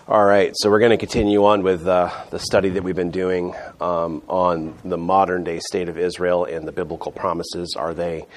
All right, so we're going to continue on with the study that we've been doing on the modern day state of Israel and the biblical promises. How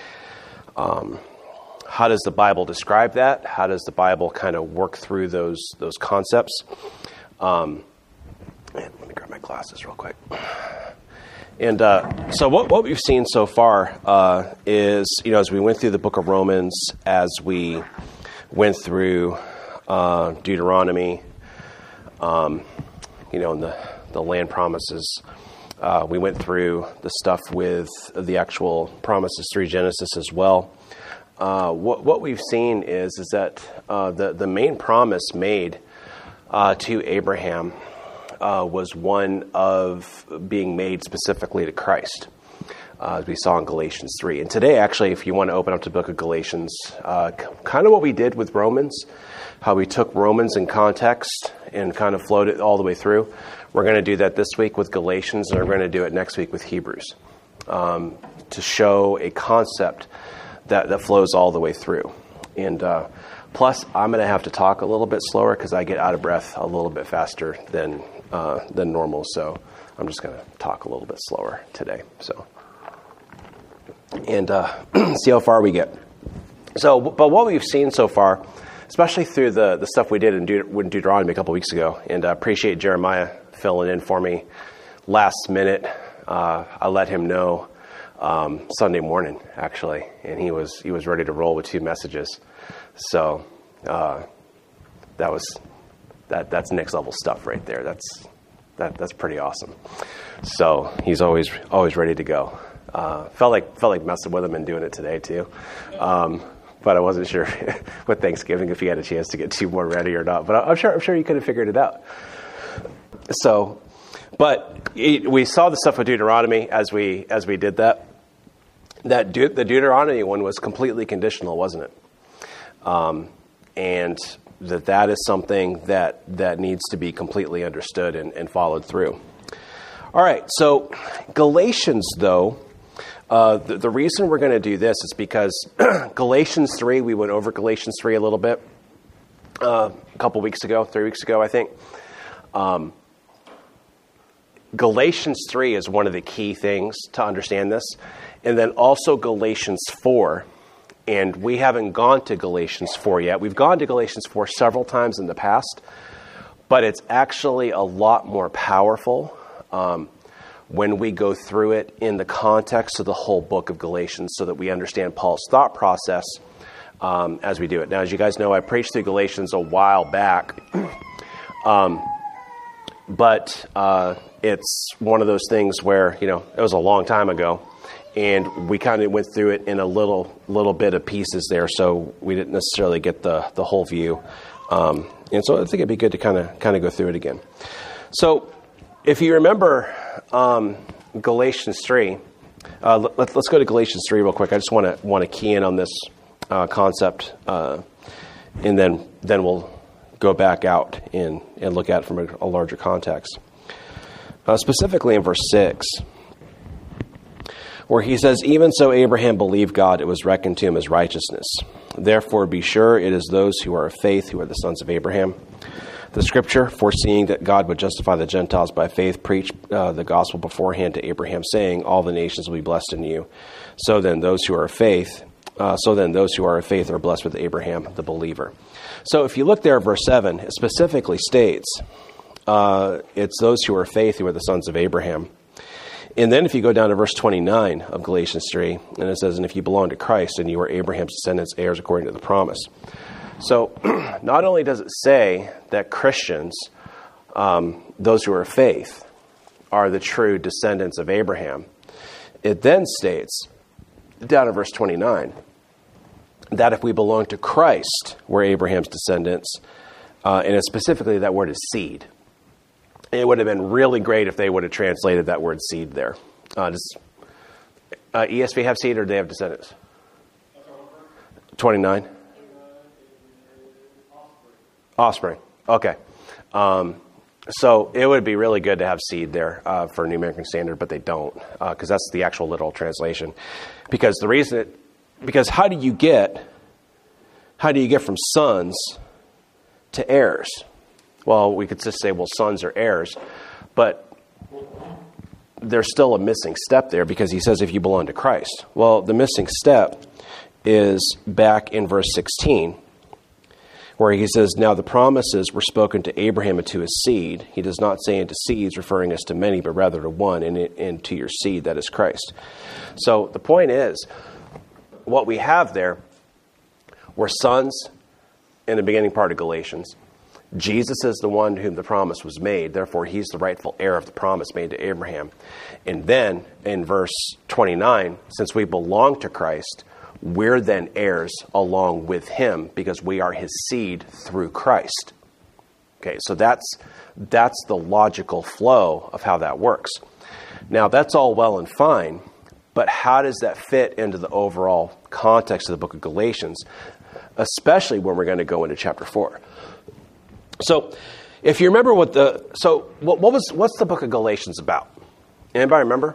does the Bible describe that? How does the Bible kind of work through those concepts? Let me grab my glasses real quick. And so what we've seen so far is, as we went through the book of Romans, as we went through Deuteronomy, and the land promises. We went through the stuff with the actual promises through Genesis as well. What we've seen is that the main promise made to Abraham was one of being made specifically to Christ, as we saw in Galatians 3. And today, actually, if you want to open up to the book of Galatians, kind of what we did with Romans, how we took Romans in context and kind of flowed it all the way through. We're going to do that this week with Galatians, and we're going to do it next week with Hebrews, to show a concept that flows all the way through. And plus, I'm going to have to talk a little bit slower because I get out of breath a little bit faster than normal. So I'm just going to talk a little bit slower today. So, and see how far we get. So, but what we've seen so far, especially through the stuff we did in Deuteronomy a couple weeks ago, and I appreciate Jeremiah filling in for me last minute. I let him know Sunday morning, actually, and he was ready to roll with 2 messages. So that's next level stuff right there. That's pretty awesome. So he's always ready to go. Felt like messing with him and doing it today too. But I wasn't sure with Thanksgiving if he had a chance to get 2 more ready or not. But I'm sure he could have figured it out. So, but we saw the stuff with Deuteronomy as we did that. The Deuteronomy one was completely conditional, wasn't it? And that is something that needs to be completely understood and followed through. All right, so Galatians, though, the reason we're going to do this is because Galatians 3, we went over Galatians 3 a little bit a couple weeks ago, 3 weeks ago, I think. Galatians 3 is one of the key things to understand this. And then also Galatians 4. And we haven't gone to Galatians 4 yet. We've gone to Galatians 4 several times in the past. But it's actually a lot more powerful when we go through it in the context of the whole book of Galatians so that we understand Paul's thought process as we do it. Now, as you guys know, I preached through Galatians a while back. But it's one of those things where, it was a long time ago. And we kind of went through it in a little bit of pieces there, so we didn't necessarily get the whole view. And so I think it'd be good to kind of go through it again. So if you remember Galatians 3, let's go to Galatians 3 real quick. I just want to key in on this concept, and then we'll go back out and look at it from a larger context. Specifically in verse 6. Where he says, even so Abraham believed God, it was reckoned to him as righteousness. Therefore be sure it is those who are of faith who are the sons of Abraham. The scripture, foreseeing that God would justify the Gentiles by faith, preached the gospel beforehand to Abraham, saying, all the nations will be blessed in you. So then those who are of faith are blessed with Abraham, the believer. So if you look there at verse 7, it specifically states, it's those who are of faith who are the sons of Abraham. And then if you go down to verse 29 of Galatians 3, and it says, and if you belong to Christ, and you are Abraham's descendants, heirs according to the promise. So not only does it say that Christians, those who are of faith, are the true descendants of Abraham, it then states, down in verse 29, that if we belong to Christ, we're Abraham's descendants, and it's specifically that word is seed. It would have been really great if they would have translated that word seed there. Does ESV have seed or do they have descendants? 29? Offspring. Okay. So it would be really good to have seed there for New American Standard, but they don't, because that's the actual literal translation. Because how do you get from sons to heirs? Well, we could just say, well, sons are heirs, but there's still a missing step there because he says if you belong to Christ. Well, the missing step is back in verse 16, where he says, now the promises were spoken to Abraham and to his seed. He does not say into seeds, referring us to many, but rather to one, and to your seed, that is Christ. So the point is, what we have there were sons in the beginning part of Galatians. Jesus is the one to whom the promise was made. Therefore, he's the rightful heir of the promise made to Abraham. And then in verse 29, since we belong to Christ, we're then heirs along with him because we are his seed through Christ. Okay, so that's the logical flow of how that works. Now, that's all well and fine, but how does that fit into the overall context of the book of Galatians, especially when we're going to go into chapter 4? So, if you remember what's the book of Galatians about? Anybody remember?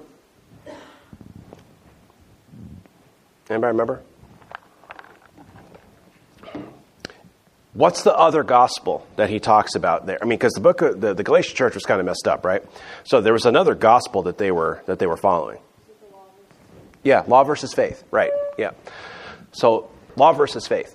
Anybody remember? What's the other gospel that he talks about there? I mean, because the book of the Galatian church was kind of messed up, right? So there was another gospel that they were following. Yeah, law versus faith, right? Yeah. So law versus faith.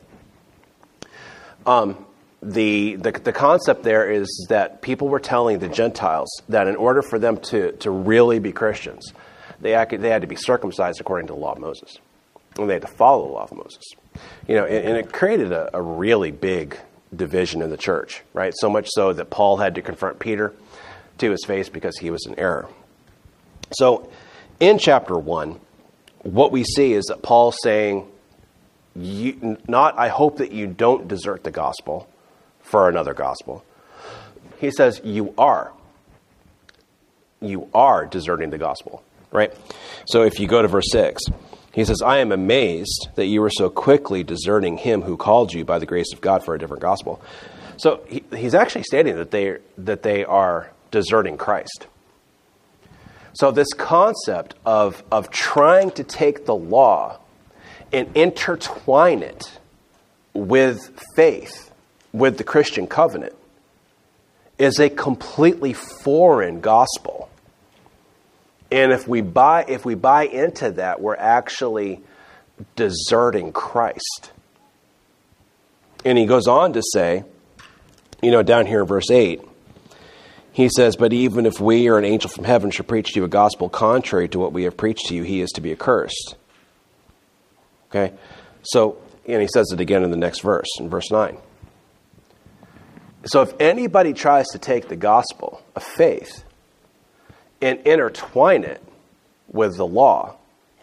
The concept there is that people were telling the Gentiles that in order for them to really be Christians, they had to be circumcised according to the law of Moses. And they had to follow the law of Moses. You know, and it created a really big division in the church, right? So much so that Paul had to confront Peter to his face because he was in error. So in chapter 1, what we see is that Paul's saying, I hope that you don't desert the gospel for another gospel. He says, you are deserting the gospel, right? So if you go to verse 6, he says, I am amazed that you were so quickly deserting him who called you by the grace of God for a different gospel. So he's actually stating that they are deserting Christ. So this concept of trying to take the law and intertwine it with faith, with the Christian covenant, is a completely foreign gospel. And if we buy into that, we're actually deserting Christ. And he goes on to say, down here in verse 8, he says, but even if we or an angel from heaven should preach to you a gospel contrary to what we have preached to you, he is to be accursed. Okay? So, and he says it again in the next verse, in verse 9. So if anybody tries to take the gospel of faith and intertwine it with the law,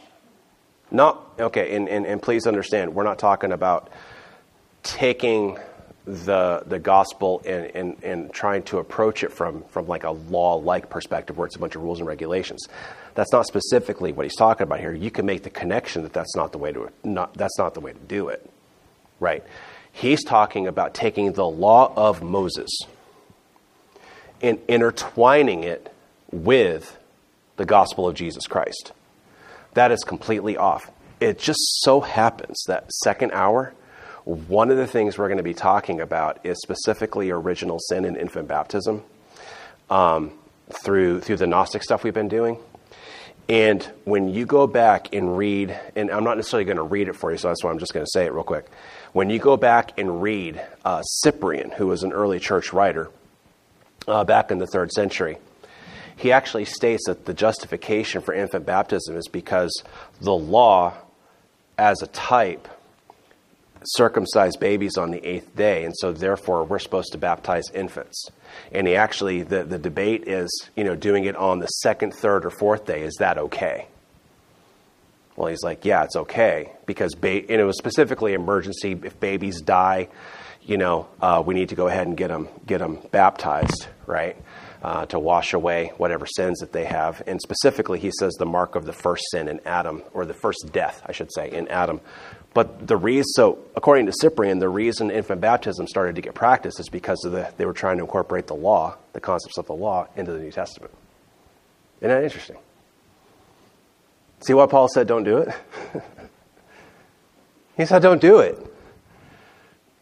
and please understand, we're not talking about taking the gospel and trying to approach it from like a law-like perspective where it's a bunch of rules and regulations. That's not specifically what he's talking about here. You can make the connection that that's not the way to do it, right? He's talking about taking the law of Moses and intertwining it with the gospel of Jesus Christ. That is completely off. It just so happens that second hour, one of the things we're going to be talking about is specifically original sin and infant baptism through the Gnostic stuff we've been doing. And when you go back and read, and I'm not necessarily going to read it for you, so that's why I'm just going to say it real quick. When you go back and read Cyprian, who was an early church writer back in the 3rd century, he actually states that the justification for infant baptism is because the law, as a type, circumcised babies on the 8th day, and so therefore we're supposed to baptize infants. And he actually, the debate is, doing it on the 2nd, 3rd, or 4th day, is that okay? Well, he's like, yeah, it's okay, because it was specifically emergency. If babies die, we need to go ahead and get them baptized, right? To wash away whatever sins that they have. And specifically, he says the mark of the first sin in Adam, or the first death, I should say, in Adam. But according to Cyprian, the reason infant baptism started to get practiced is because they were trying to incorporate the law, the concepts of the law, into the New Testament. Isn't that interesting? See why Paul said don't do it? He said don't do it.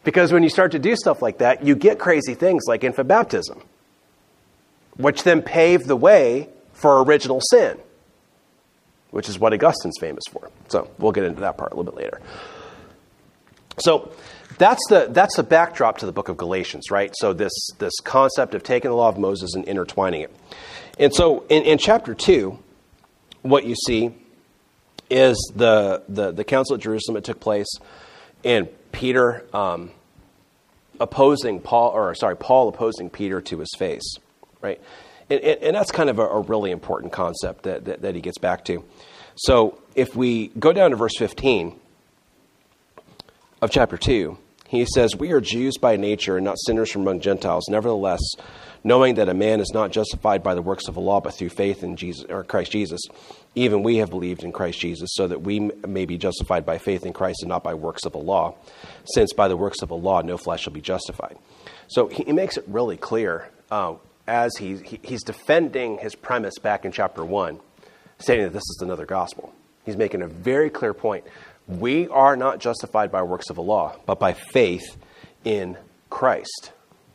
Because when you start to do stuff like that, you get crazy things like infant baptism, which then paved the way for original sin, which is what Augustine's famous for. So we'll get into that part a little bit later. So that's the backdrop to the book of Galatians, right? So this concept of taking the law of Moses and intertwining it. And so in chapter 2, what you see is the Council at Jerusalem that took place, and Peter Paul opposing Peter to his face, right? And that's kind of a really important concept that he gets back to. So if we go down to verse 15 of chapter 2, he says, "We are Jews by nature and not sinners from among Gentiles. Nevertheless, knowing that a man is not justified by the works of the law, but through faith in Jesus or Christ Jesus, even we have believed in Christ Jesus, so that we may be justified by faith in Christ and not by works of the law, since by the works of the law no flesh shall be justified." So he makes it really clear as he's defending his premise back in chapter 1, stating that this is another gospel. He's making a very clear point. We are not justified by works of the law, but by faith in Christ.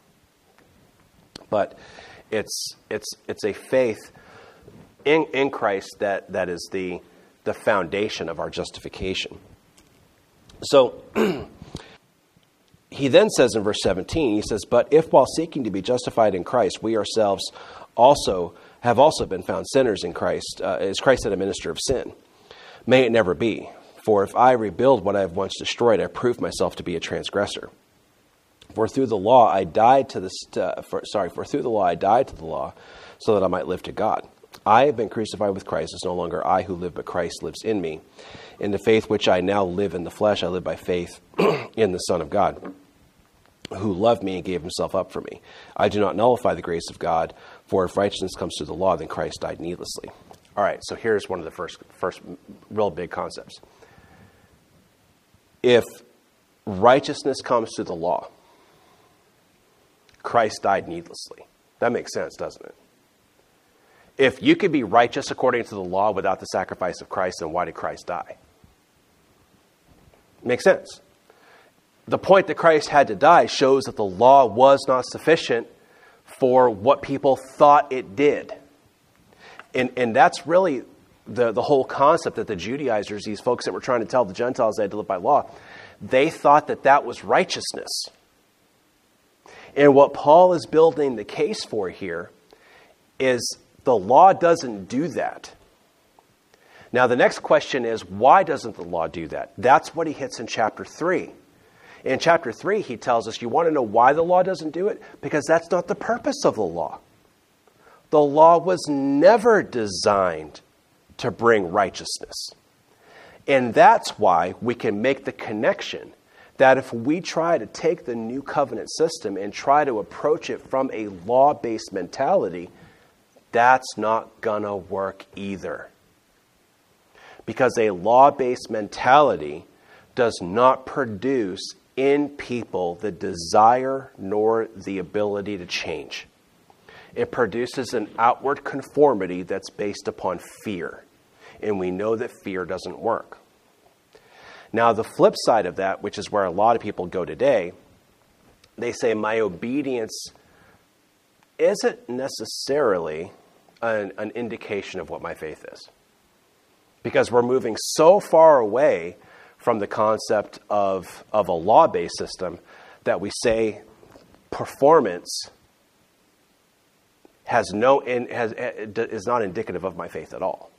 But it's a faith in Christ that is the foundation of our justification. So he then says in verse 17, he says, "But if while seeking to be justified in Christ, we ourselves have also been found sinners in Christ, is Christ then a minister of sin? May it never be. For if I rebuild what I have once destroyed, I prove myself to be a transgressor. For through the law I died to the law, so that I might live to God. I have been crucified with Christ. It's no longer I who live, but Christ lives in me. In the faith which I now live in the flesh, I live by faith in the Son of God, who loved me and gave himself up for me. I do not nullify the grace of God, for if righteousness comes through the law, then Christ died needlessly." All right, so here's one of the first real big concepts. If righteousness comes through the law, Christ died needlessly. That makes sense, doesn't it? If you could be righteous according to the law without the sacrifice of Christ, then why did Christ die? Makes sense. The point that Christ had to die shows that the law was not sufficient for what people thought it did. And that's really the whole concept that the Judaizers, these folks that were trying to tell the Gentiles they had to live by law, they thought that was righteousness. And what Paul is building the case for here is the law doesn't do that. Now, the next question is, why doesn't the law do that? That's what he hits in chapter 3. In chapter 3, he tells us, you want to know why the law doesn't do it? Because that's not the purpose of the law. The law was never designed to bring righteousness. And that's why we can make the connection that if we try to take the new covenant system and try to approach it from a law-based mentality, that's not going to work either. Because a law-based mentality does not produce in people the desire nor the ability to change. It produces an outward conformity that's based upon fear. And we know that fear doesn't work. Now, the flip side of that, which is where a lot of people go today, they say my obedience isn't necessarily an indication of what my faith is. Because we're moving so far away from the concept of a law-based system that we say performance is not indicative of my faith at all.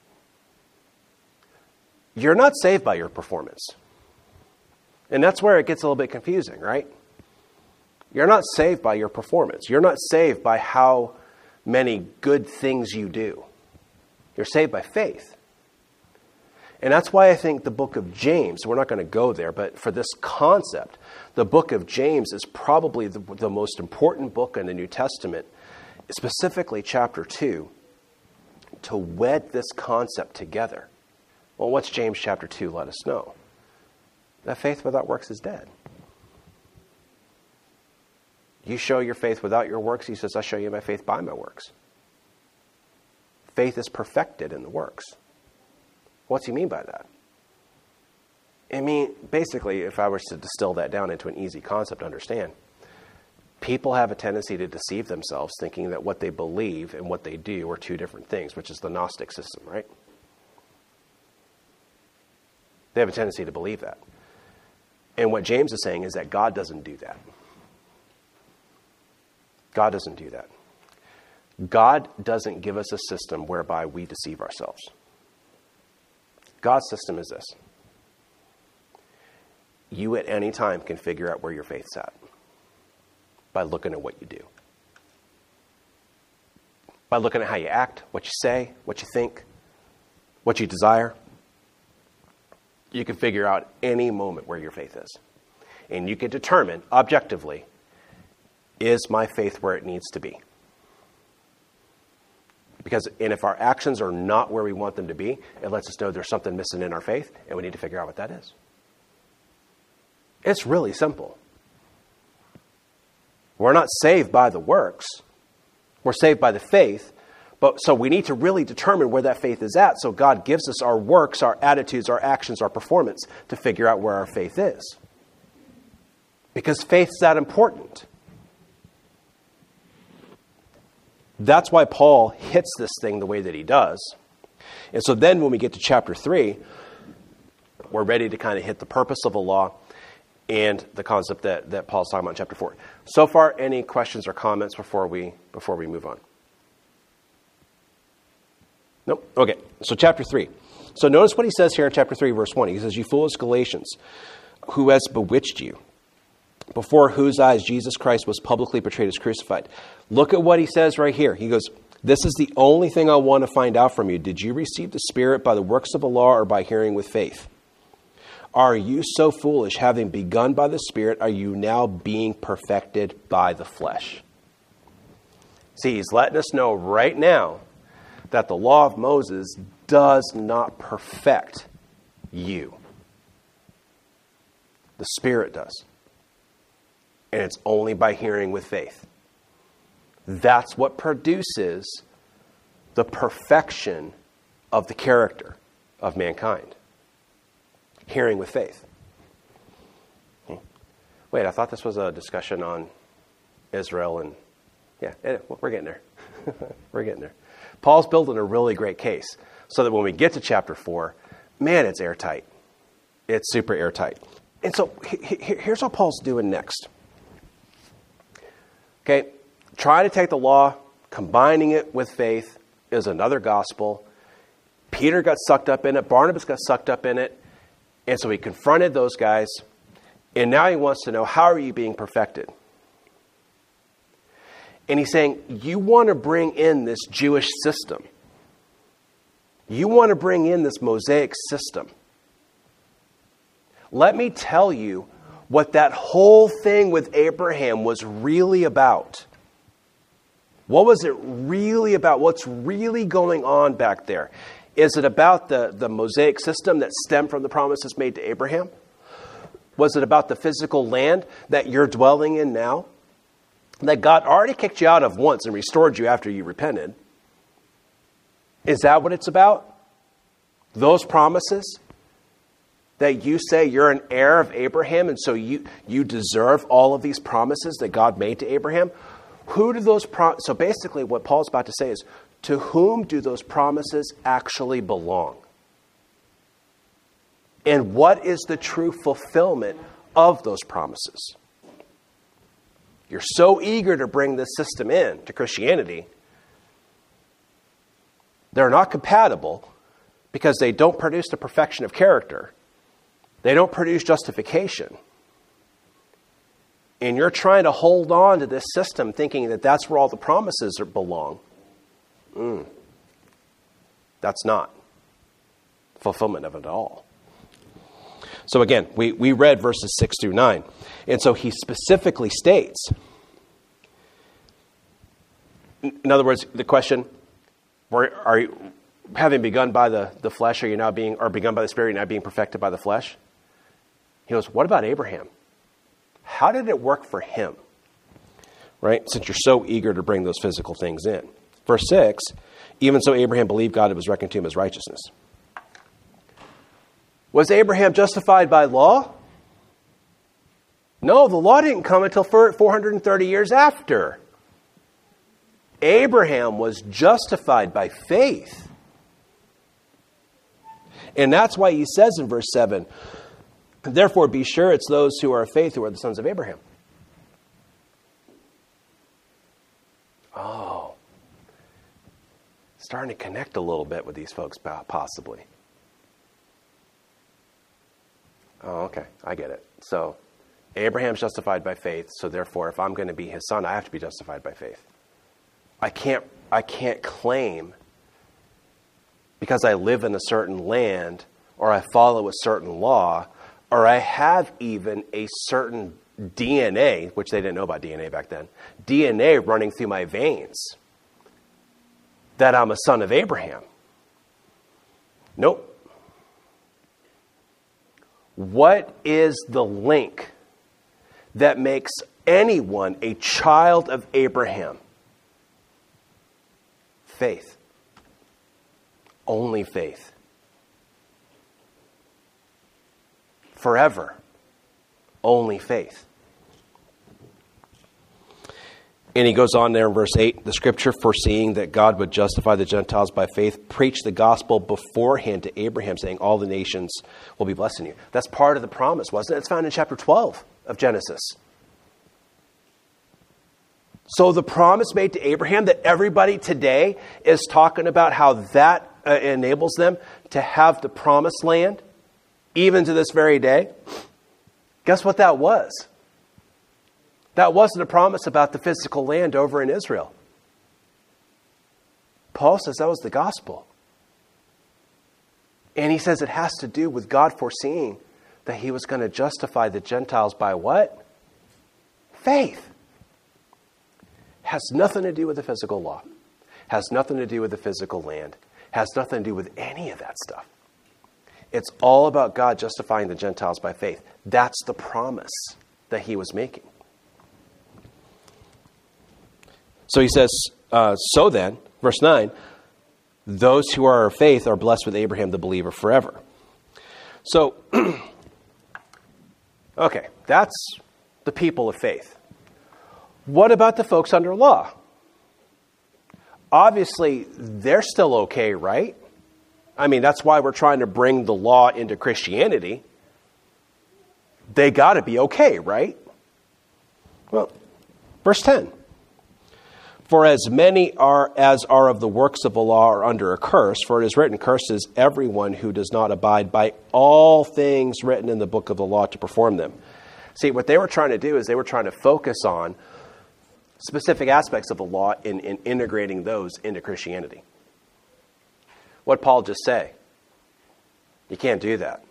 You're not saved by your performance. And that's where it gets a little bit confusing, right? You're not saved by your performance. You're not saved by how many good things you do. You're saved by faith. And that's why I think the book of James, we're not going to go there, but for this concept, the book of James is probably the most important book in the New Testament, specifically chapter 2, to wed this concept together. Well, what's James chapter 2 let us know? That faith without works is dead. You show your faith without your works, he says, I show you my faith by my works. Faith is perfected in the works. What's he mean by that? I mean, basically, if I was to distill that down into an easy concept to understand, people have a tendency to deceive themselves thinking that what they believe and what they do are two different things, which is the Gnostic system, right? They have a tendency to believe that. And what James is saying is that God doesn't do that. God doesn't do that. God doesn't give us a system whereby we deceive ourselves. God's system is this. You at any time can figure out where your faith's at by looking at what you do. By looking at how you act, what you say, what you think, what you desire. You can figure out any moment where your faith is. And you can determine objectively, is my faith where it needs to be? And if our actions are not where we want them to be, it lets us know there's something missing in our faith, and we need to figure out what that is. It's really simple. We're not saved by the works. We're saved by the faith. So we need to really determine where that faith is at. So God gives us our works, our attitudes, our actions, our performance to figure out where our faith is. Because faith's that important. That's why Paul hits this thing the way that he does. And so then when we get to chapter 3, we're ready to kind of hit the purpose of the law and the concept that Paul's talking about in chapter 4. So far, any questions or comments before we move on? Nope. Okay, so chapter 3. So notice what he says here in chapter 3, verse 1. He says, "You foolish Galatians, who has bewitched you, before whose eyes Jesus Christ was publicly portrayed as crucified." Look at what he says right here. He goes, "This is the only thing I want to find out from you. Did you receive the Spirit by the works of the law or by hearing with faith? Are you so foolish, having begun by the Spirit, are you now being perfected by the flesh?" See, he's letting us know right now that the law of Moses does not perfect you. The Spirit does. And it's only by hearing with faith. That's what produces the perfection of the character of mankind. Hearing with faith. Wait, I thought this was a discussion on Israel and... Yeah, we're getting there. We're getting there. Paul's building a really great case so that when we get to chapter 4, man, it's airtight. It's super airtight. And so here's what Paul's doing next. Okay, trying to take the law, combining it with faith is another gospel. Peter got sucked up in it. Barnabas got sucked up in it. And so he confronted those guys. And now he wants to know, how are you being perfected? And he's saying, you want to bring in this Jewish system. You want to bring in this Mosaic system. Let me tell you what that whole thing with Abraham was really about. What was it really about? What's really going on back there? Is it about the Mosaic system that stemmed from the promises made to Abraham? Was it about the physical land that you're dwelling in now? That God already kicked you out of once and restored you after you repented? Is that what it's about? Those promises? That you say you're an heir of Abraham and so you deserve all of these promises that God made to Abraham? Who do those So basically what Paul's about to say is, to whom do those promises actually belong? And what is the true fulfillment of those promises? You're so eager to bring this system in to Christianity. They're not compatible because they don't produce the perfection of character. They don't produce justification. And you're trying to hold on to this system thinking that that's where all the promises belong. That's not fulfillment of it at all. So again, we read verses 6 through 9. And so he specifically states, in other words, the question, are you, having begun by the flesh, or begun by the Spirit, you're now being perfected by the flesh? He goes, what about Abraham? How did it work for him? Right? Since you're so eager to bring those physical things in. Verse 6, even so Abraham believed God, it was reckoned to him as righteousness. Was Abraham justified by law? No, the law didn't come until 430 years after. Abraham was justified by faith. And that's why he says in verse 7, therefore be sure it's those who are of faith who are the sons of Abraham. Oh. Starting to connect a little bit with these folks, possibly. Oh, okay. I get it. So, Abraham's justified by faith, so therefore, if I'm going to be his son, I have to be justified by faith. I can't claim because I live in a certain land, or I follow a certain law, or I have even a certain DNA, which they didn't know about DNA back then, DNA running through my veins, that I'm a son of Abraham. Nope. What is the link that makes anyone a child of Abraham? Faith. Only faith. Forever. Only faith. And he goes on there in verse 8, the scripture foreseeing that God would justify the Gentiles by faith, preached the gospel beforehand to Abraham, saying all the nations will be blessed in you. That's part of the promise, wasn't it? It's found in chapter 12 of Genesis. So the promise made to Abraham that everybody today is talking about how that enables them to have the promised land, even to this very day. Guess what that was? That wasn't a promise about the physical land over in Israel. Paul says that was the gospel. And he says it has to do with God foreseeing that he was going to justify the Gentiles by what? Faith. Has nothing to do with the physical law. Has nothing to do with the physical land. Has nothing to do with any of that stuff. It's all about God justifying the Gentiles by faith. That's the promise that he was making. So he says, so then, verse 9, those who are of faith are blessed with Abraham the believer forever. So, okay, that's the people of faith. What about the folks under law? Obviously, they're still okay, right? I mean, that's why we're trying to bring the law into Christianity. They got to be okay, right? Well, verse 10. For as many as are of the works of the law are under a curse, for it is written, cursed is everyone who does not abide by all things written in the book of the law to perform them. See, what they were trying to do is they were trying to focus on specific aspects of the law in integrating those into Christianity. What did Paul just say? You can't do that.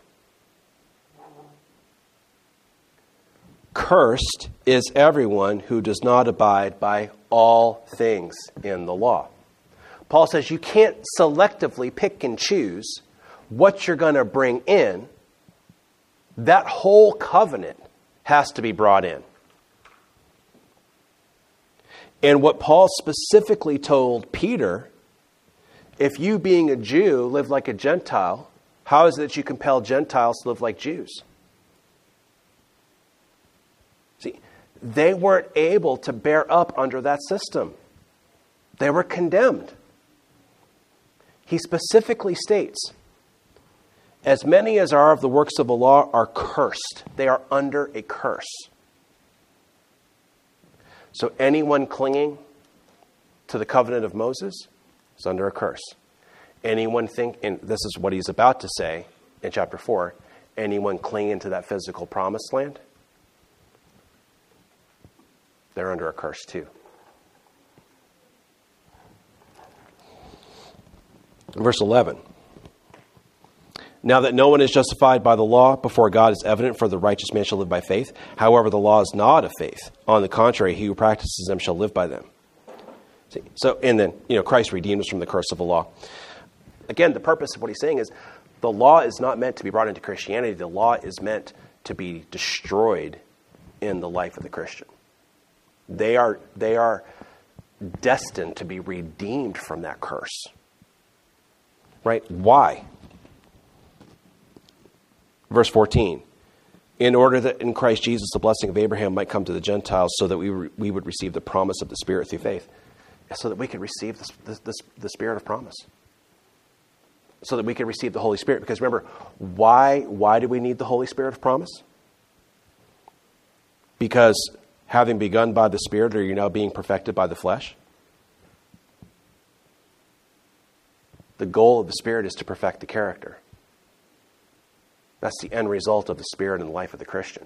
Cursed is everyone who does not abide by all things in the law. Paul says you can't selectively pick and choose what you're going to bring in. That whole covenant has to be brought in. And what Paul specifically told Peter, if you being a Jew live like a Gentile, how is it that you compel Gentiles to live like Jews? See, they weren't able to bear up under that system. They were condemned. He specifically states, as many as are of the works of the law are cursed. They are under a curse. So anyone clinging to the covenant of Moses is under a curse. Anyone and this is what he's about to say in chapter 4, anyone clinging to that physical promised land, they're under a curse too. Verse 11. Now that no one is justified by the law before God is evident, for the righteous man shall live by faith. However, the law is not of faith. On the contrary, he who practices them shall live by them. See, so, and then, Christ redeemed us from the curse of the law. Again, the purpose of what he's saying is the law is not meant to be brought into Christianity. The law is meant to be destroyed in the life of the Christian. They are destined to be redeemed from that curse. Right? Why? Verse 14. In order that in Christ Jesus the blessing of Abraham might come to the Gentiles so that we would receive the promise of the Spirit through faith. So that we could receive the Spirit of promise. So that we can receive the Holy Spirit. Because remember, why do we need the Holy Spirit of promise? Because having begun by the Spirit, are you now being perfected by the flesh? The goal of the Spirit is to perfect the character. That's the end result of the Spirit in the life of the Christian.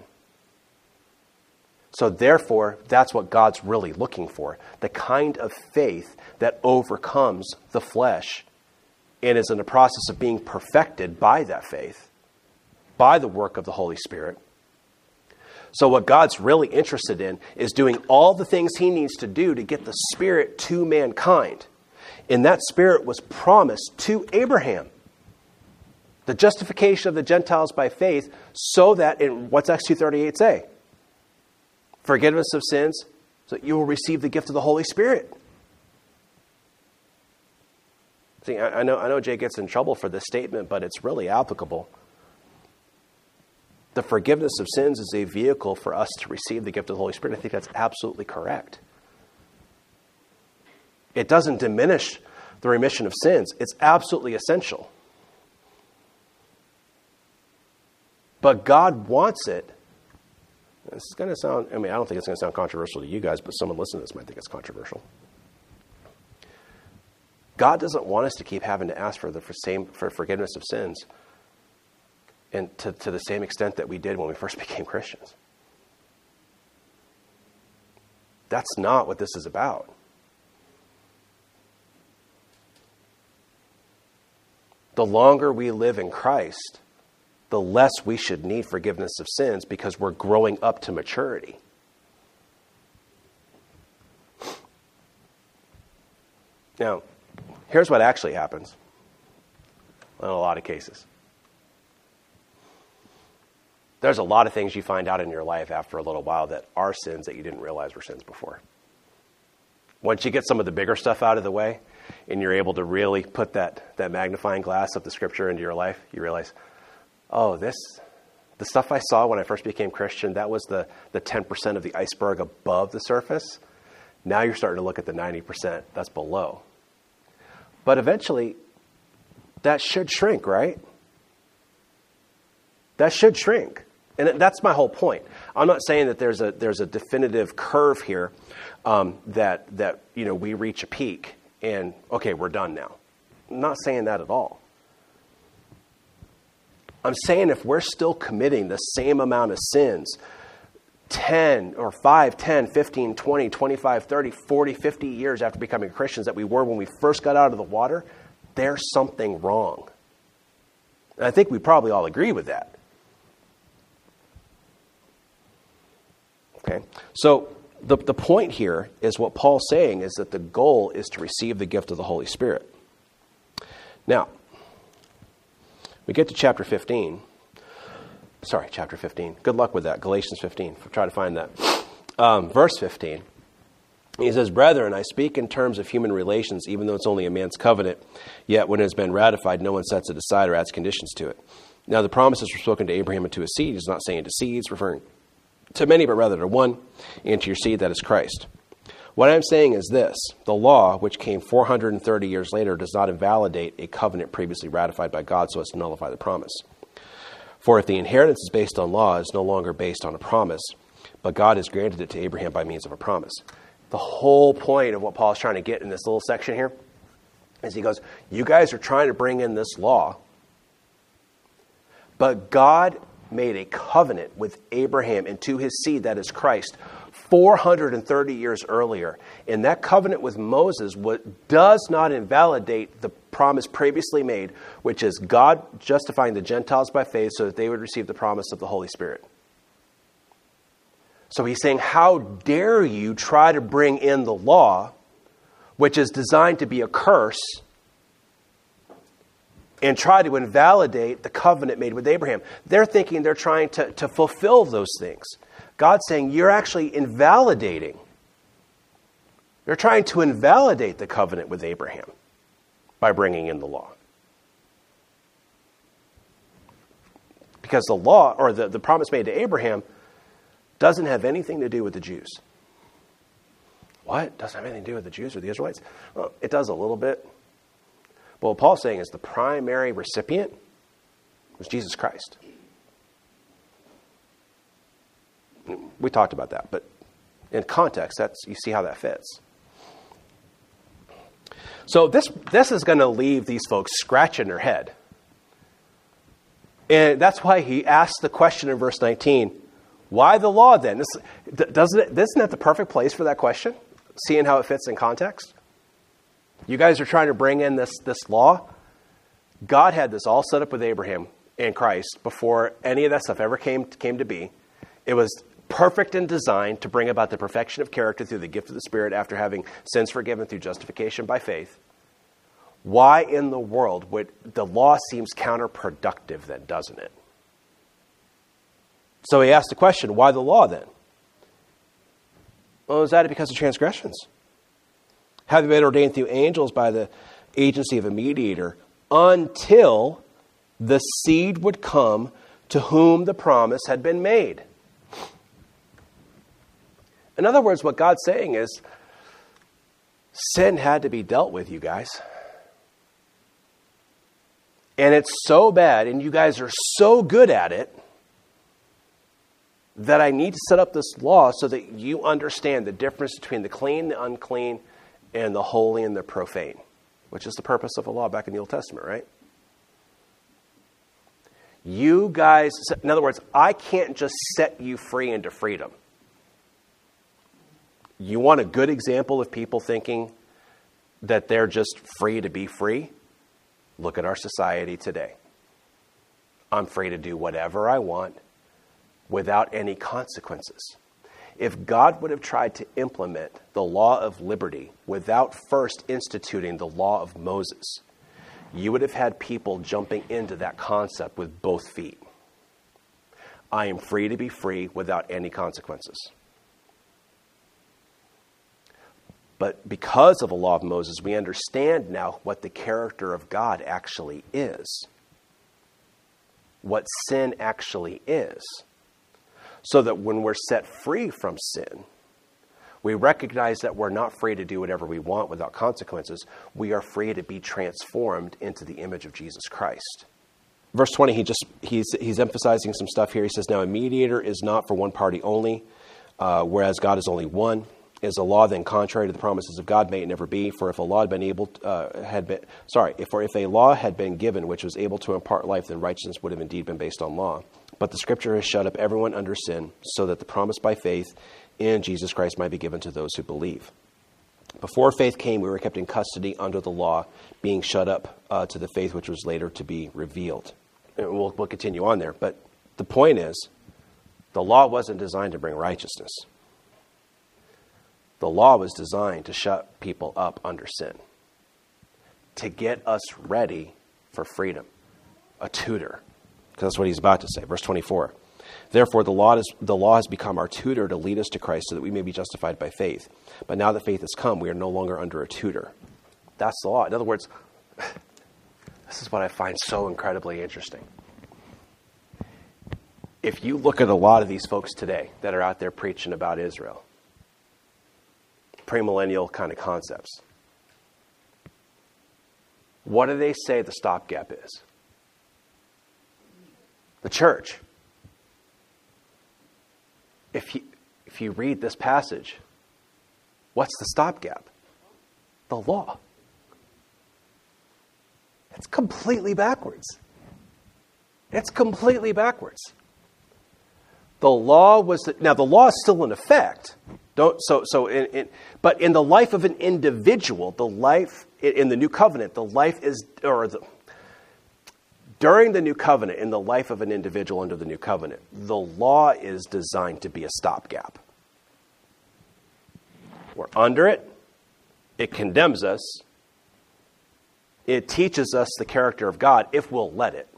So therefore, that's what God's really looking for. The kind of faith that overcomes the flesh and is in the process of being perfected by that faith, by the work of the Holy Spirit. So what God's really interested in is doing all the things he needs to do to get the Spirit to mankind. And that Spirit was promised to Abraham. The justification of the Gentiles by faith, so that, in what's Acts 2:38 say? Forgiveness of sins, so that you will receive the gift of the Holy Spirit. See, I know Jay gets in trouble for this statement, but it's really applicable. The forgiveness of sins is a vehicle for us to receive the gift of the Holy Spirit. I think that's absolutely correct. It doesn't diminish the remission of sins. It's absolutely essential. But God wants it. This is going to sound, I don't think it's going to sound controversial to you guys, but someone listening to this might think it's controversial. God doesn't want us to keep having to ask for forgiveness of sins, and to the same extent that we did when we first became Christians. That's not what this is about. The longer we live in Christ, the less we should need forgiveness of sins because we're growing up to maturity. Now, here's what actually happens in a lot of cases. There's a lot of things you find out in your life after a little while that are sins that you didn't realize were sins before. Once you get some of the bigger stuff out of the way and you're able to really put that magnifying glass of the Scripture into your life, you realize, oh, the stuff I saw when I first became Christian, that was the 10% of the iceberg above the surface. Now you're starting to look at the 90% that's below. But eventually, that should shrink, right? That should shrink. And that's my whole point. I'm not saying that there's a definitive curve here that we reach a peak and, okay, we're done now. I'm not saying that at all. I'm saying if we're still committing the same amount of sins 10 or 5, 10, 15, 20, 25, 30, 40, 50 years after becoming Christians that we were when we first got out of the water, there's something wrong. And I think we probably all agree with that. Okay, so the point here is what Paul's saying is that the goal is to receive the gift of the Holy Spirit. Now, we get to chapter 15. Sorry, chapter 15. Good luck with that. Galatians 15. Try to find that. Verse 15. He says, "Brethren, I speak in terms of human relations, even though it's only a man's covenant. Yet when it has been ratified, no one sets it aside or adds conditions to it. Now the promises were spoken to Abraham and to his seed." He's not saying to seeds, referring to many, but rather to one, and to your seed, that is Christ. What I'm saying is this: the law, which came 430 years later, does not invalidate a covenant previously ratified by God so as to nullify the promise. For if the inheritance is based on law, it's no longer based on a promise, but God has granted it to Abraham by means of a promise. The whole point of what Paul's trying to get in this little section here is he goes, you guys are trying to bring in this law, but God made a covenant with Abraham and to his seed, that is Christ, 430 years earlier. And that covenant with Moses does not invalidate the promise previously made, which is God justifying the Gentiles by faith so that they would receive the promise of the Holy Spirit. So he's saying, how dare you try to bring in the law, which is designed to be a curse, and try to invalidate the covenant made with Abraham. They're thinking they're trying to fulfill those things. God's saying you're actually invalidating. They're trying to invalidate the covenant with Abraham by bringing in the law. Because the law, or the promise made to Abraham, doesn't have anything to do with the Jews. What? Doesn't have anything to do with the Jews or the Israelites? Well, it does a little bit. But what Paul's saying is the primary recipient was Jesus Christ. We talked about that, but in context, you see how that fits. So this is going to leave these folks scratching their head. And that's why he asked the question in verse 19, why the law then? Isn't that the perfect place for that question? Seeing how it fits in context? You guys are trying to bring in this law. God had this all set up with Abraham and Christ before any of that stuff ever came to be. It was perfect and designed to bring about the perfection of character through the gift of the Spirit after having sins forgiven through justification by faith. Why in the world would the law seems counterproductive then, doesn't it? So he asked the question, why the law then? Well, is that because of transgressions? Having been ordained through angels by the agency of a mediator until the seed would come to whom the promise had been made. In other words, what God's saying is, sin had to be dealt with, you guys. And it's so bad, and you guys are so good at it, that I need to set up this law so that you understand the difference between the clean, the unclean, and the holy and the profane, which is the purpose of a law back in the Old Testament, right? You guys, in other words, I can't just set you free into freedom. You want a good example of people thinking that they're just free to be free? Look at our society today. I'm free to do whatever I want without any consequences. If God would have tried to implement the law of liberty without first instituting the law of Moses, you would have had people jumping into that concept with both feet. I am free to be free without any consequences. But because of the law of Moses, we understand now what the character of God actually is. What sin actually is. So that when we're set free from sin, we recognize that we're not free to do whatever we want without consequences. We are free to be transformed into the image of Jesus Christ. Verse 20, he's emphasizing some stuff here. He says, now a mediator is not for one party only, whereas God is only one. Is a law then contrary to the promises of God? May it never be. For if a law had been if a law had been given which was able to impart life, then righteousness would have indeed been based on law. But the Scripture has shut up everyone under sin, so that the promise by faith in Jesus Christ might be given to those who believe. Before faith came, we were kept in custody under the law, being shut up to the faith which was later to be revealed. And we'll continue on there. But the point is, the law wasn't designed to bring righteousness. The law was designed to shut people up under sin, to get us ready for freedom, a tutor. Because that's what he's about to say. Verse 24. Therefore, the law has become our tutor to lead us to Christ so that we may be justified by faith. But now that faith has come, we are no longer under a tutor. That's the law. In other words, this is what I find so incredibly interesting. If you look at a lot of these folks today that are out there preaching about Israel, premillennial kind of concepts, what do they say the stopgap is? The church. If you read this passage, what's the stopgap? The law. It's completely backwards. It's completely backwards. The law now the law is still in effect. But in the life of an individual, the life in the new covenant, during the new covenant, in the life of an individual under the new covenant, the law is designed to be a stopgap. We're under it. It condemns us. It teaches us the character of God if we'll let it.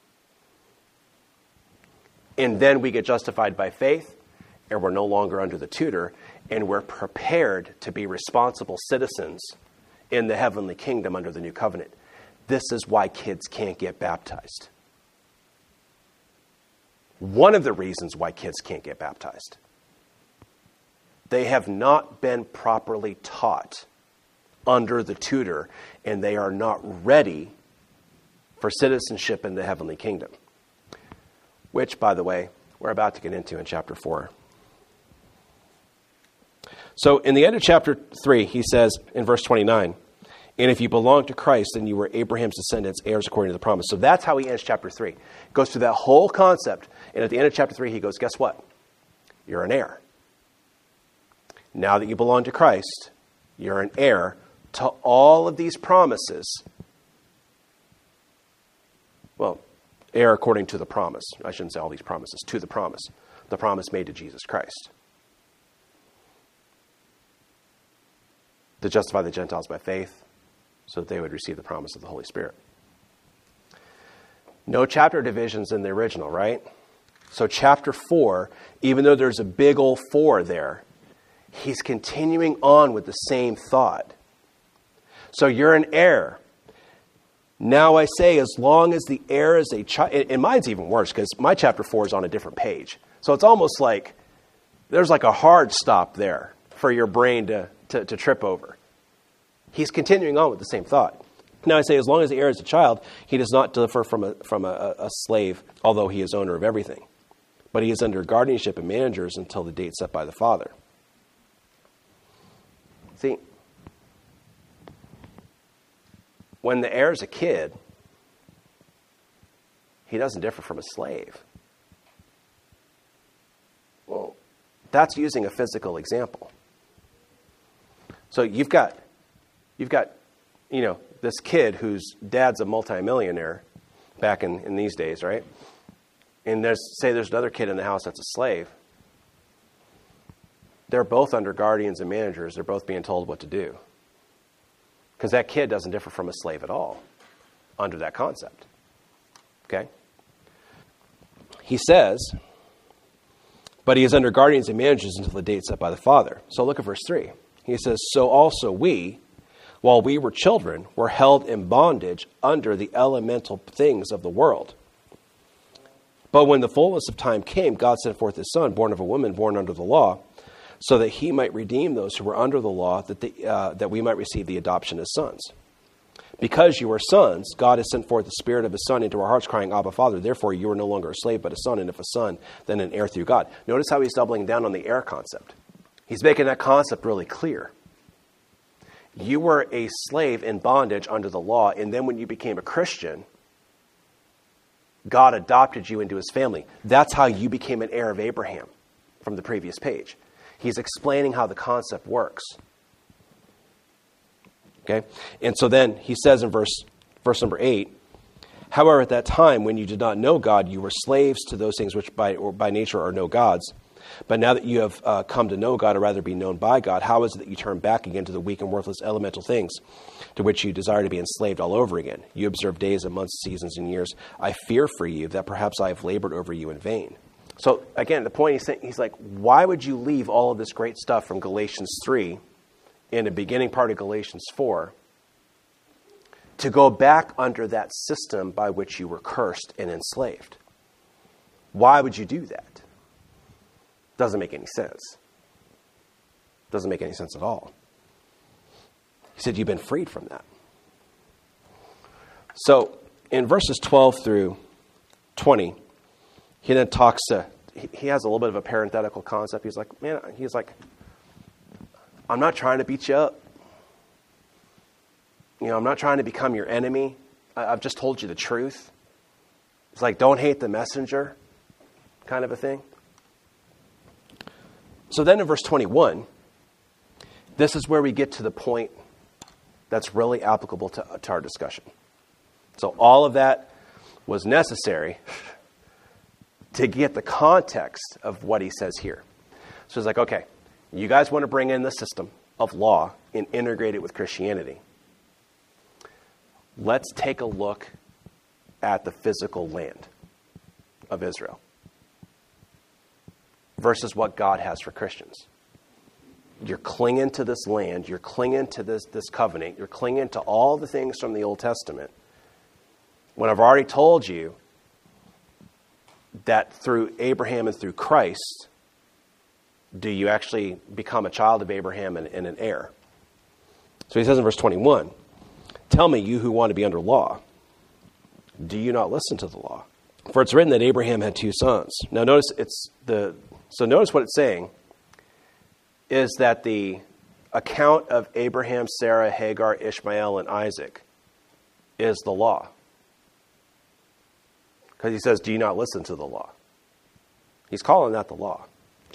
And then we get justified by faith, and we're no longer under the tutor, and we're prepared to be responsible citizens in the heavenly kingdom under the new covenant. This is why kids can't get baptized. one of the reasons why kids can't get baptized. They have not been properly taught under the tutor, and they are not ready for citizenship in the heavenly kingdom. Which, by the way, we're about to get into in chapter 4. So in the end of chapter 3, he says in verse 29, and if you belong to Christ, then you were Abraham's descendants, heirs according to the promise. So that's how he ends chapter 3. Goes through that whole concept. And at the end of chapter 3, he goes, guess what? You're an heir. Now that you belong to Christ, you're an heir to all of these promises. Well, heir according to the promise. I shouldn't say all these promises. To the promise. The promise made to Jesus Christ. To justify the Gentiles by faith, so that they would receive the promise of the Holy Spirit. No chapter divisions in the original, right? So chapter 4, even though there's a big old 4 there, he's continuing on with the same thought. So you're an heir. Now I say, as long as the heir is a child, and mine's even worse because my chapter 4 is on a different page. So it's almost like there's like a hard stop there for your brain to trip over. He's continuing on with the same thought. Now I say, as long as the heir is a child, he does not differ from a slave, although he is owner of everything. But he is under guardianship and managers until the date set by the father. See, when the heir is a kid, he doesn't differ from a slave. Well, that's using a physical example. So you've got, this kid whose dad's a multimillionaire back in these days, right? And there's another kid in the house that's a slave. They're both under guardians and managers. They're both being told what to do. Because that kid doesn't differ from a slave at all under that concept. Okay? He says, but he is under guardians and managers until the date set by the father. So look at verse 3. He says, so also we, while we were children, were held in bondage under the elemental things of the world. But when the fullness of time came, God sent forth his Son, born of a woman, born under the law, so that he might redeem those who were under the law, that we might receive the adoption as sons. Because you are sons, God has sent forth the Spirit of his Son into our hearts, crying, Abba, Father. Therefore you are no longer a slave, but a son, and if a son, then an heir through God. Notice how he's doubling down on the heir concept. He's making that concept really clear. You were a slave in bondage under the law, and then when you became a Christian, God adopted you into his family. That's how you became an heir of Abraham from the previous page. He's explaining how the concept works. Okay? And so then he says in verse number 8, however, at that time when you did not know God, you were slaves to those things which by nature are no gods. But now that you have come to know God, or rather be known by God, how is it that you turn back again to the weak and worthless elemental things to which you desire to be enslaved all over again? You observe days and months, seasons and years. I fear for you that perhaps I have labored over you in vain. So again, the point he's like, why would you leave all of this great stuff from Galatians 3 in the beginning part of Galatians 4 to go back under that system by which you were cursed and enslaved? Why would you do that? Doesn't make any sense. Doesn't make any sense at all. He said you've been freed from that. So in verses 12 through 20, he then talks to, he has a little bit of a parenthetical concept. He's like, I'm not trying to beat you up. I'm not trying to become your enemy. I've just told you the truth. It's like, don't hate the messenger kind of a thing. So then in verse 21, this is where we get to the point that's really applicable to our discussion. So all of that was necessary to get the context of what he says here. So it's like, okay, you guys want to bring in the system of law and integrate it with Christianity. Let's take a look at the physical land of Israel versus what God has for Christians. You're clinging to this land. You're clinging to this covenant. You're clinging to all the things from the Old Testament. When I've already told you that through Abraham and through Christ, do you actually become a child of Abraham and an heir. So he says in verse 21, tell me, you who want to be under law, do you not listen to the law? For it's written that Abraham had 2 sons. Now notice notice what it's saying is that the account of Abraham, Sarah, Hagar, Ishmael, and Isaac is the law. Because he says, do you not listen to the law? He's calling that the law.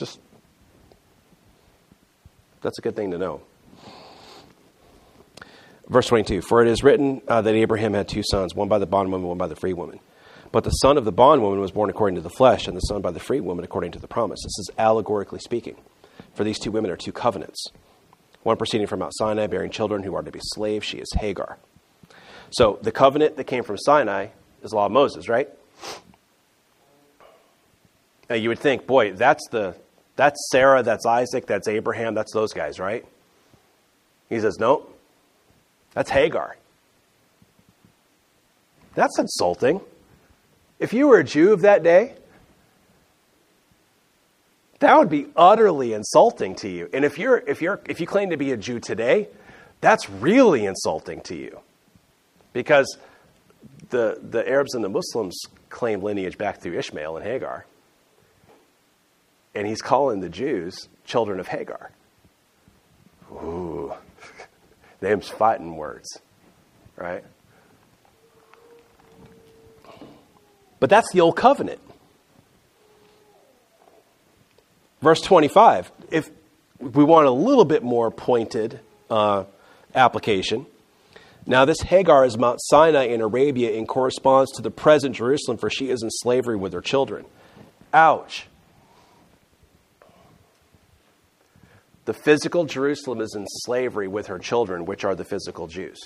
That's a good thing to know. Verse 22, for it is written that Abraham had 2 sons, one by the bondwoman, one by the free woman. But the son of the bondwoman was born according to the flesh, and the son by the free woman according to the promise. This is allegorically speaking. For these 2 women are 2 covenants. One proceeding from Mount Sinai, bearing children who are to be slaves. She is Hagar. So the covenant that came from Sinai is the law of Moses, right? Now you would think, boy, that's Sarah, that's Isaac, that's Abraham, that's those guys, right? He says, no, that's Hagar. That's insulting. If you were a Jew of that day, that would be utterly insulting to you. And if you claim to be a Jew today, that's really insulting to you. Because the Arabs and the Muslims claim lineage back through Ishmael and Hagar. And he's calling the Jews children of Hagar. Ooh. Them's fighting words, right? But that's the old covenant. Verse 25, if we want a little bit more pointed application. Now this Hagar is Mount Sinai in Arabia and corresponds to the present Jerusalem, for she is in slavery with her children. Ouch. The physical Jerusalem is in slavery with her children, which are the physical Jews.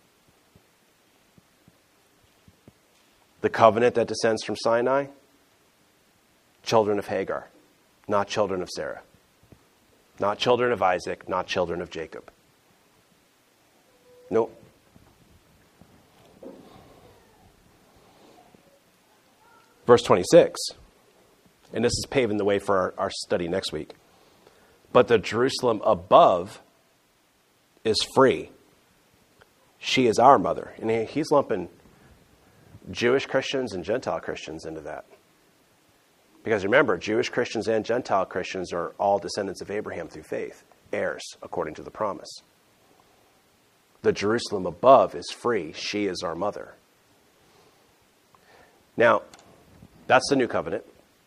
The covenant that descends from Sinai, children of Hagar, not children of Sarah. Not children of Isaac, not children of Jacob. Nope. Verse 26, and this is paving the way for our study next week. But the Jerusalem above is free. She is our mother. And he's lumping Jewish Christians and Gentile Christians into that. Because remember, Jewish Christians and Gentile Christians are all descendants of Abraham through faith, heirs according to the promise. The Jerusalem above is free. She is our mother. Now, that's the new covenant.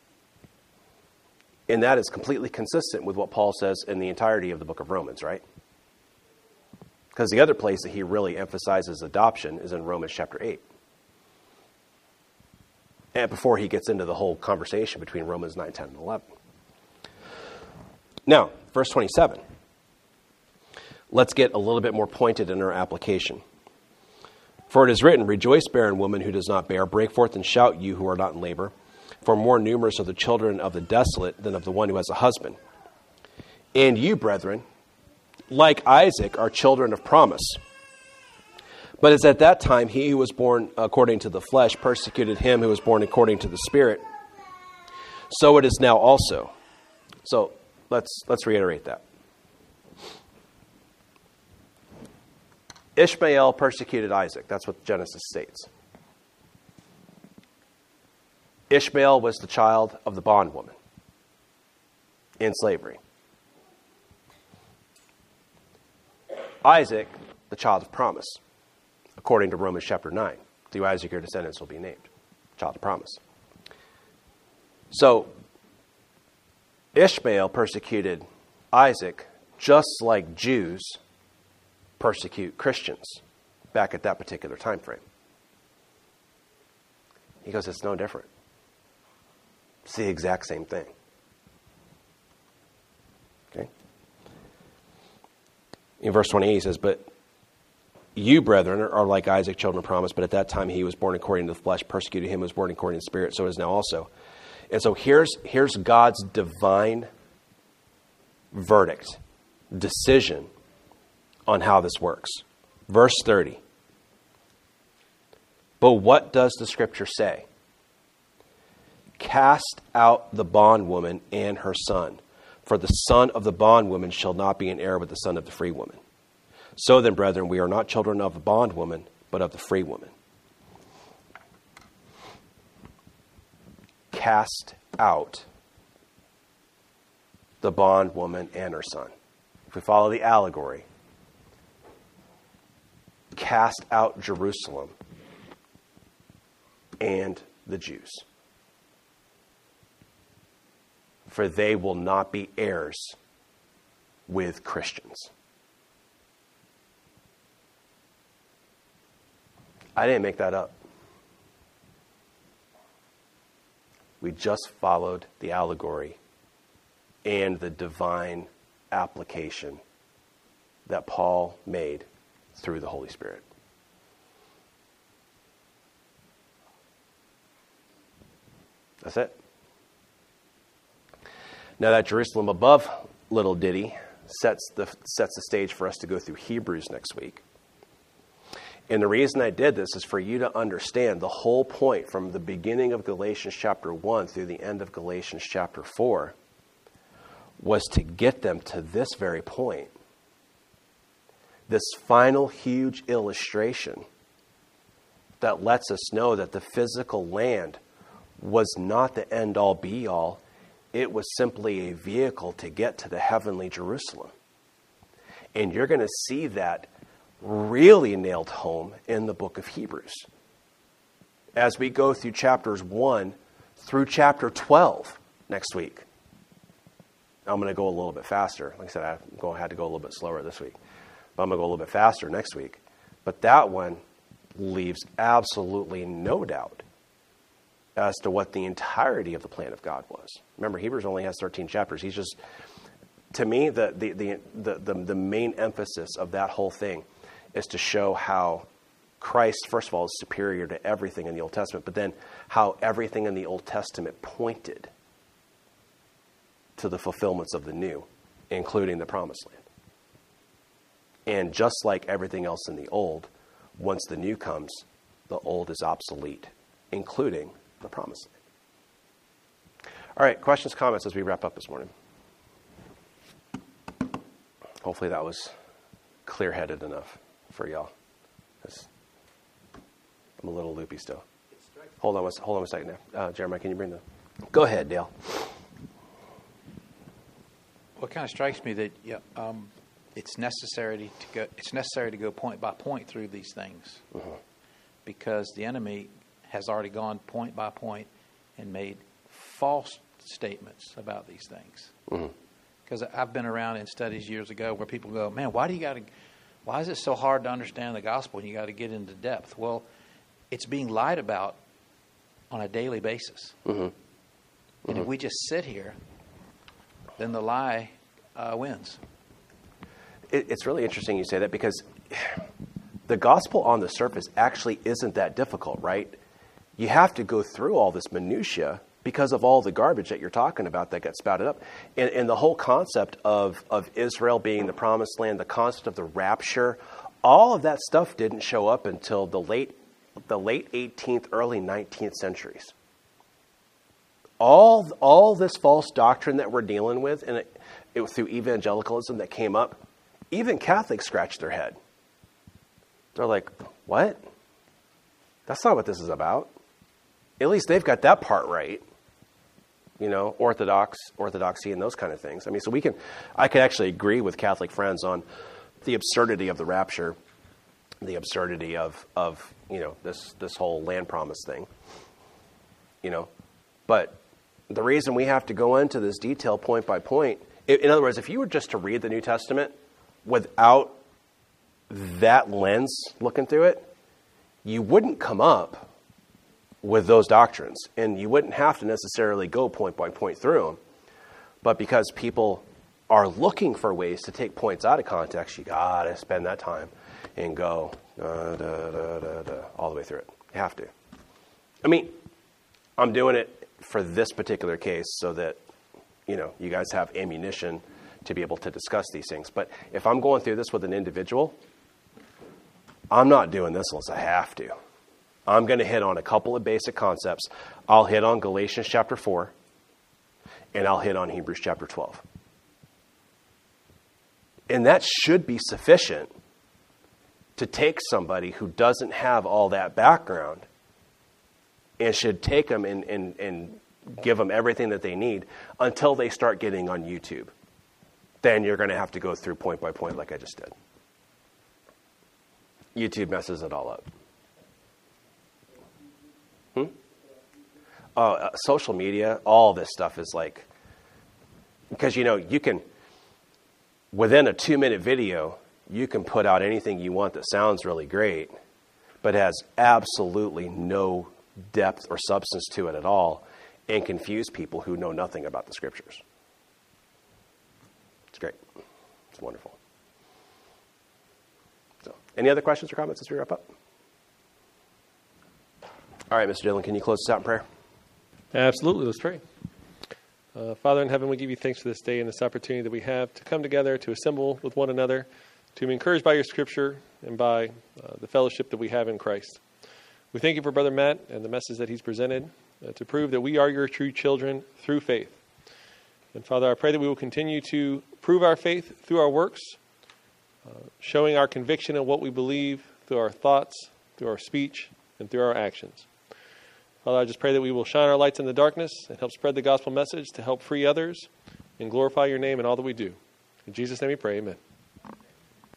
And that is completely consistent with what Paul says in the entirety of the book of Romans, right? Because the other place that he really emphasizes adoption is in Romans chapter 8. And before he gets into the whole conversation between Romans 9, 10, and 11. Now, verse 27. Let's get a little bit more pointed in our application. For it is written, rejoice, barren woman who does not bear. Break forth and shout, you who are not in labor. For more numerous are the children of the desolate than of the one who has a husband. And you, brethren, like Isaac, are children of promise. But as at that time he who was born according to the flesh persecuted him who was born according to the Spirit, so it is now also. So let's reiterate that. Ishmael persecuted Isaac. That's what Genesis states. Ishmael was the child of the bondwoman in slavery. Isaac, the child of promise, according to Romans chapter 9. Through Isaac your descendants will be named. Child of promise. So, Ishmael persecuted Isaac just like Jews persecute Christians back at that particular time frame. He goes, it's no different. It's the exact same thing. Okay? In verse 28 he says, but you, brethren, are like Isaac, children of promise, but at that time he was born according to the flesh, persecuted him who was born according to the Spirit, so it is now also. And so here's God's divine verdict, decision on how this works. Verse 30. But what does the Scripture say? cast out the bondwoman and her son. For the son of the bondwoman shall not be an heir with the son of the free woman. So then, brethren, we are not children of the bondwoman, but of the free woman. Cast out the bondwoman and her son. If we follow the allegory, cast out Jerusalem and the Jews, for they will not be heirs with Christians. I didn't make that up. We just followed the allegory and the divine application that Paul made through the Holy Spirit. That's it. Now that Jerusalem above little ditty sets the stage for us to go through Hebrews next week. And the reason I did this is for you to understand the whole point from the beginning of Galatians chapter 1 through the end of Galatians chapter 4 was to get them to this very point. This final huge illustration that lets us know that the physical land was not the end-all be-all. It was simply a vehicle to get to the heavenly Jerusalem. And you're going to see that really nailed home in the book of Hebrews. As we go through chapters 1 through chapter 12 next week. I'm going to go a little bit faster. Like I said, I had to go a little bit slower this week. But I'm going to go a little bit faster next week. But that one leaves absolutely no doubt as to what the entirety of the plan of God was. Remember, Hebrews only has 13 chapters. He's just, to me, the main emphasis of that whole thing is to show how Christ, first of all, is superior to everything in the Old Testament, but then how everything in the Old Testament pointed to the fulfillments of the new, including the Promised Land. And just like everything else in the Old, once the new comes, the old is obsolete, including the Promised Land. All right, questions, comments as we wrap up this morning. Hopefully that was clear-headed enough for y'all. I'm a little loopy still. Hold on a second now. Jeremiah, can you bring the... Go ahead, Dale. Well, it kind of strikes me that it's necessary to go point by point through these things, because the enemy has already gone point by point and made false statements about these things. Because I've been around in studies years ago where people go, "Man, why is it so hard to understand the gospel and you got to get into depth?" Well, it's being lied about on a daily basis. And if we just sit here, then the lie wins. It's really interesting you say that, because the gospel on the surface actually isn't that difficult, right? You have to go through all this minutia because of all the garbage that you're talking about that got spouted up. And the whole concept of Israel being the promised land, the concept of the rapture, all of that stuff didn't show up until the late 18th, early 19th centuries. All this false doctrine that we're dealing with, and it was through evangelicalism that came up, even Catholics scratched their head. They're like, what? That's not what this is about. At least they've got that part right. You know, orthodoxy and those kind of things. I mean, so I could actually agree with Catholic friends on the absurdity of the rapture, the absurdity of this whole land promise thing. You know, but the reason we have to go into this detail point by point, in other words, if you were just to read the New Testament without that lens looking through it, you wouldn't come up with those doctrines, and you wouldn't have to necessarily go point by point through them. But because people are looking for ways to take points out of context, you gotta spend that time and go all the way through it. You have to. I mean, I'm doing it for this particular case so that you guys have ammunition to be able to discuss these things. But if I'm going through this with an individual, I'm not doing this unless I have to. I'm going to hit on a couple of basic concepts. I'll hit on Galatians chapter 4, and I'll hit on Hebrews chapter 12. And that should be sufficient to take somebody who doesn't have all that background and should take them and give them everything that they need until they start getting on YouTube. Then you're going to have to go through point by point like I just did. YouTube messes it all up. Social media, all this stuff is like, because, you can, within a 2-minute video, you can put out anything you want that sounds really great, but has absolutely no depth or substance to it at all, and confuse people who know nothing about the Scriptures. It's great. It's wonderful. So, any other questions or comments as we wrap up? All right, Mr. Dillon, can you close us out in prayer? Absolutely. Let's pray. Father in heaven, we give you thanks for this day and this opportunity that we have to come together, to assemble with one another, to be encouraged by your Scripture and by the fellowship that we have in Christ. We thank you for Brother Matt and the message that he's presented to prove that we are your true children through faith. And Father, I pray that we will continue to prove our faith through our works, showing our conviction in what we believe through our thoughts, through our speech, and through our actions. Father, I just pray that we will shine our lights in the darkness and help spread the gospel message to help free others and glorify your name in all that we do. In Jesus' name we pray, amen.